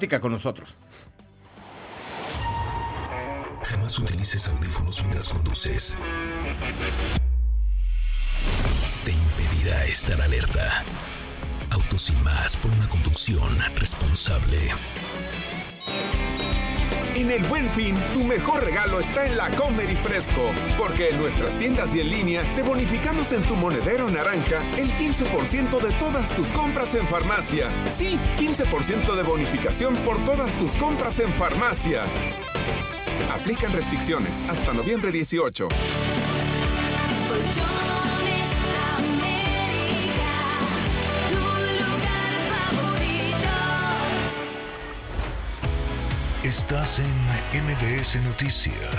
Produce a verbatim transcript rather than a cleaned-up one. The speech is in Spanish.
con nosotros. Jamás utilices audífonos mientras conduces. Te impedirá estar alerta. Autos y más por una conducción responsable. En el Buen Fin, tu mejor regalo está en la Comer y Fresco, porque en nuestras tiendas y en línea te bonificamos en tu monedero naranja el quince por ciento de todas tus compras en farmacia. Sí, quince por ciento de bonificación por todas tus compras en farmacia. Aplican restricciones hasta noviembre dieciocho. Estás en M B S Noticias.